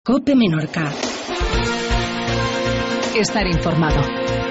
COPE Menorca. Estar informado.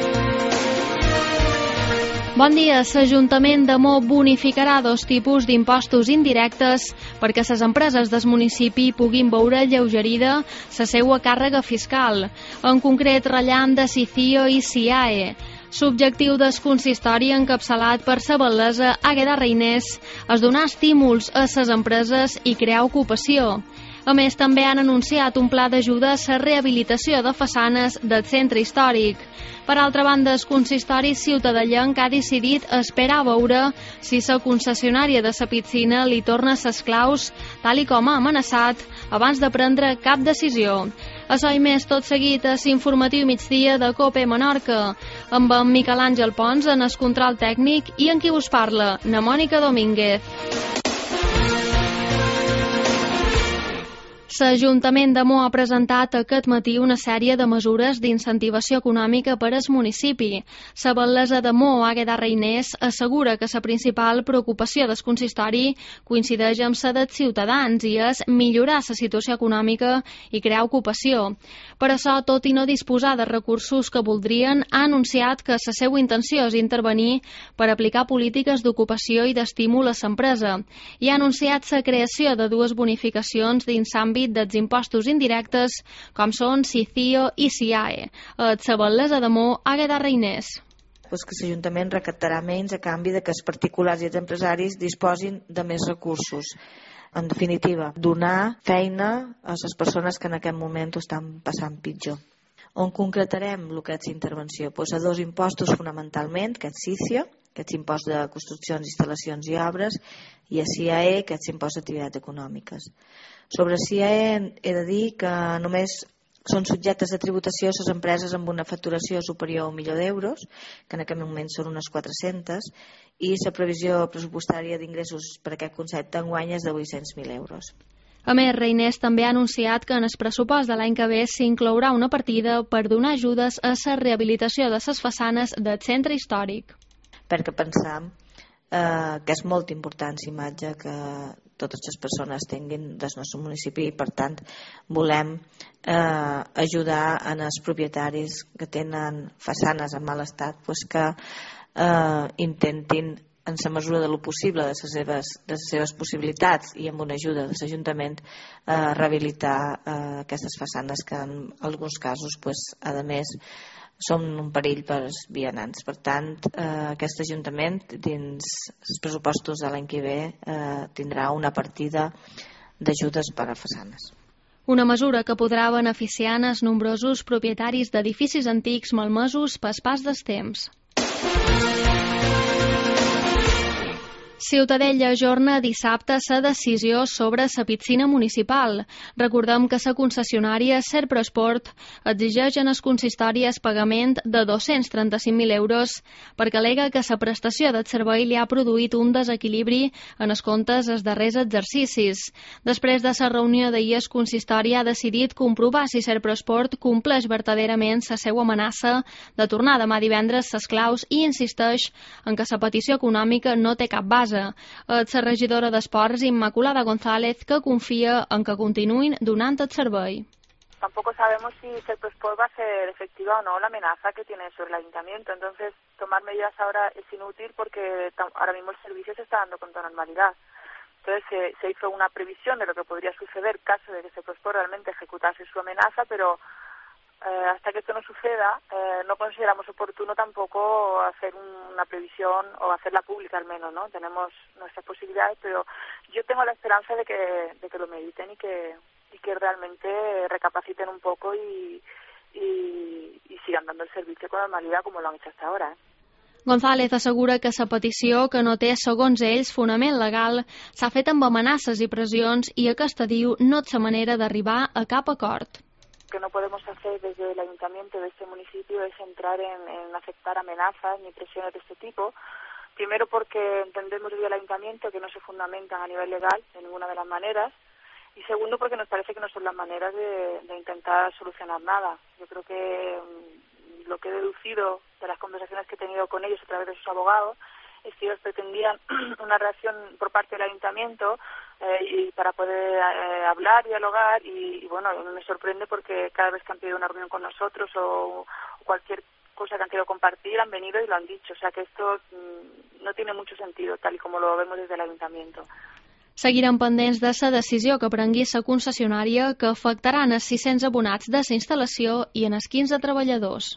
Bon dia. L'Ajuntament de Mo bonificarà 2 tipus d'impostos indirectes perquè les empreses del municipi puguin veure alleugerida la seva càrrega fiscal, en concret ratllant de CICIO i CIAE. L'objectiu del consistori encapçalat per la batllessa Àgueda Reinés és donar estímuls a les empreses i crear ocupació. A més, també han anunciat un pla d'ajuda a la rehabilitació de façanes del centre històric. Per altra banda, el consistori ciutadellenc ha decidit esperar a veure si la concessionària de la piscina li torna les claus, tal i com ha amenaçat, abans de prendre cap decisió. Això i més tot seguit a l'informatiu migdia de COPE Menorca, amb en Miquel Àngel Pons en el control tècnic i en qui us parla, na Mònica Domínguez. L'Ajuntament de Mo ha presentat aquest matí una sèrie de mesures d'incentivació econòmica per al municipi. La batllessa de Mo, Àgueda Reinés, assegura que la principal preocupació del consistori coincideix amb la dels ciutadans i és millorar la situació econòmica i crear ocupació. Per això, tot i no disposar de recursos que voldrien, ha anunciat que la seva intenció és intervenir per aplicar polítiques d'ocupació i d'estímul a l'empresa i ha anunciat la creació de 2 bonificacions dins l'àmbit dels impostos indirectes, com són CICIO i CIAE. La batllessa de Mo, Àgueda Reinés. Que l'Ajuntament recaptarà menys a canvi de que els particulars i els empresaris disposin de més recursos. En definitiva, donar feina a les persones que en aquest moment ho estan passant pitjor. On concretarem el que és intervenció? A 2 impostos fonamentalment, que és CICIO, que és impost de construccions, instal·lacions i obres, i a CIAE, que és impost d'activitats econòmiques. Sobre CIAE he de dir que només són subjectes de tributació les empreses amb una facturació superior a 1 milió d'euros, que en aquest moment són unes 400, i la previsió pressupostària d'ingressos per aquest concepte enguany és de 800.000 euros. A més, Reinés també ha anunciat que en el pressupost de l'any que ve s'inclourà una partida per donar ajudes a la rehabilitació de les façanes del centre històric. Perquè pensam que és molt important la imatge que totes les persones tinguin del nostre municipi i, per tant, volem ajudar els propietaris que tenen façanes en mal estat que intentin, en la mesura de lo possible de les seves possibilitats i amb una ajuda de l'Ajuntament, rehabilitar aquestes façanes que en alguns casos, a més, són un perill per als vianants. Per tant, aquest Ajuntament, dins els pressupostos de l'any que ve, tindrà una partida d'ajudes per a façanes. Una mesura que podrà beneficiar els nombrosos propietaris d'edificis antics malmesos pel pas del temps. Ciutadella ajorna dissabte la decisió sobre la piscina municipal. Recordem que la concessionària Serprosport exigeix en el consistori el pagament de 235.000 euros perquè al·lega que la prestació del servei li ha produït un desequilibri en els comptes els darrers exercicis. Després de la reunió d'ahir, el consistori ha decidit comprovar si Serprosport compleix verdaderament la seva amenaça de tornar demà divendres les claus i insisteix en que la petició econòmica no té cap base. És la regidora d'Esports, Immaculada González, que confia en que continuïn donant el servei. Tampoco sabemos si Serprosport va a ser efectiva o no la amenaza que tiene sobre el ayuntamiento, entonces tomar medidas ahora es inútil porque ahora mismo el servicio se está dando con toda normalidad. Entonces se hizo una previsión de lo que podría suceder caso de que Serprosport realmente ejecutase su amenaza, pero hasta que esto no suceda, no consideramos oportuno tampoco hacer una previsión o hacerla pública al menos, ¿no? Tenemos nuestras posibilidades, pero yo tengo la esperanza de que lo mediten y que realmente recapaciten un poco y sigan dando el servicio con normalidad como lo han hecho hasta ahora. González assegura que la petició, que no té, segons ells, fonament legal, s'ha fet amb amenaces i pressions i aquesta diu no és la manera d'arribar a cap acord. Que no podemos hacer desde el ayuntamiento de este municipio es entrar en aceptar amenazas ni presiones de este tipo. Primero porque entendemos desde el ayuntamiento que no se fundamentan a nivel legal de ninguna de las maneras. Y segundo porque nos parece que no son las maneras de intentar solucionar nada. Yo creo que lo que he deducido de las conversaciones que he tenido con ellos a través de sus abogados es que ellos pretendían una reacción por parte del ayuntamiento y para poder hablar, dialogar y bueno, me sorprende porque cada vez que han pedido una reunión con nosotros o cualquier cosa que han querido compartir han venido y lo han dicho, o sea que esto no tiene mucho sentido tal y como lo vemos desde el ayuntamiento. Seguirem pendents de la decisió que prengui la concessionària que afectarà els 600 abonats de la instal·lació i en els 15 treballadors.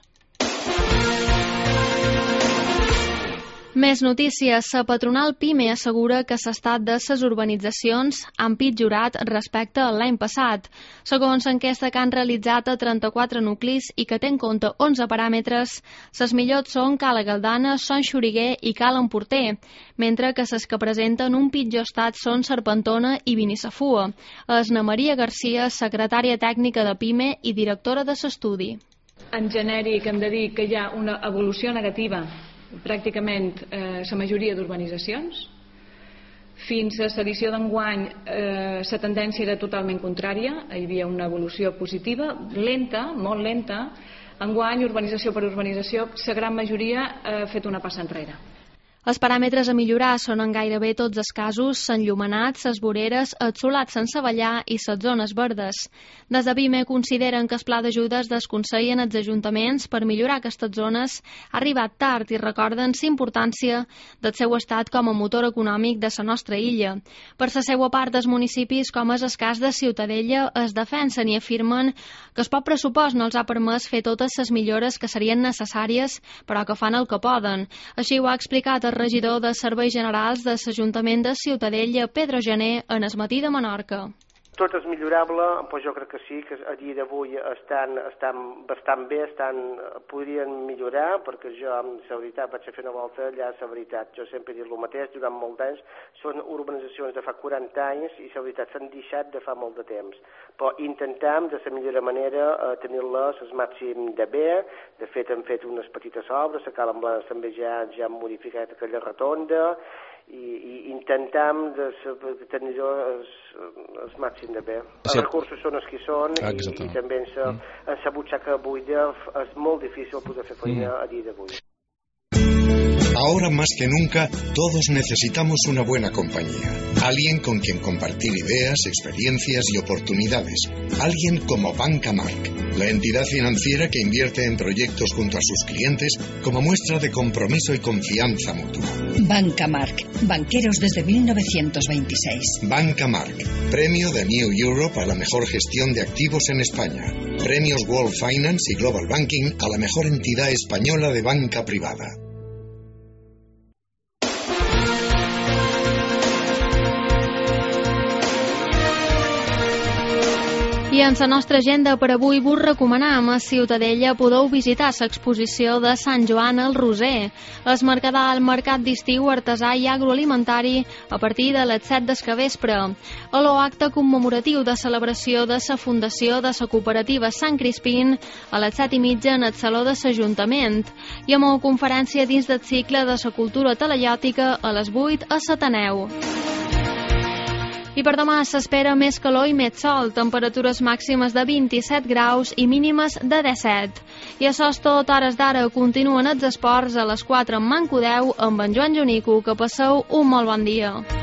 Més notícies. La patronal PIME assegura que l'estat de les urbanitzacions ha empitjorat respecte a l'any passat. Segons l'enquesta que han realitzat a 34 nuclis i que té en compte 11 paràmetres, les millors són Cala Galdana, Son Xoriguer i Cal Emporter, mentre que les que presenten un pitjor estat són Serpentona i Binisafua. És na Maria Garcia, secretària tècnica de PIME i directora de l'estudi. En genèric hem de dir que hi ha una evolució negativa pràcticament la majoria d'urbanitzacions. Fins a l'edició d'enguany la tendència era totalment contrària, hi havia una evolució positiva, lenta, molt lenta. Enguany, urbanització per urbanització, la gran majoria ha fet una passa enrere. Els paràmetres a millorar són en gairebé tots els casos s'enllumenats, les voreres, els solats sense ballar i les zones verdes. Des de PIME consideren que el pla d'ajudes desconsellen els ajuntaments per millorar aquestes zones ha arribat tard i recorden la importància del seu estat com a motor econòmic de la nostra illa. Per la seva part, els municipis, com és el cas de Ciutadella, es defensen i afirmen que el poc pressupost no els ha permès fer totes les millores que serien necessàries, però que fan el que poden. Així ho ha explicat el regidor de Serveis Generals de l'Ajuntament de Ciutadella, Pedro Gené, en El Matí de Menorca. Tot és millorable, doncs jo crec que sí, que a dia d'avui estan bastant bé, podrien millorar, perquè jo, la veritat, vaig a fer una volta allà, la veritat, jo sempre he dit el mateix, durant molts anys, són urbanitzacions de fa 40 anys i la veritat s'han deixat de fa molt de temps, però intentem de la millor manera tenir-les el màxim de bé. De fet hem fet unes petites obres, a Cala Blanes també ja han modificat aquella rotonda, i intentam de tenir-ho el màxim de bé. Els recursos són els que són i també en la butxaca buida és molt difícil poder fer feina a dia d'avui. Ahora más que nunca, todos necesitamos una buena compañía. Alguien con quien compartir ideas, experiencias y oportunidades. Alguien como Banca Marc, la entidad financiera que invierte en proyectos junto a sus clientes como muestra de compromiso y confianza mutua. Banca Marc, banqueros desde 1926. Banca Marc, premio de New Europe a la mejor gestión de activos en España. Premios World Finance y Global Banking a la mejor entidad española de banca privada. I en la nostra agenda per avui vos recomanem a Ciutadella podeu visitar l'exposició de Sant Joan al Roser. Es marcarà el mercat d'estiu artesà i agroalimentari a partir de les 7 del capvespre. A l'acte commemoratiu de celebració de la fundació de la cooperativa Sant Crispín a les 7:30 en el Saló de l'Ajuntament i amb una conferència dins del cicle de la cultura talaiòtica a les 8 a l'Ateneu. I per demà s'espera més calor i més sol, temperatures màximes de 27 graus i mínimes de 17. I això és tot, hores d'ara continuen els esports a les 4 en Manco 10 amb en Joan Jonico, que passeu un molt bon dia.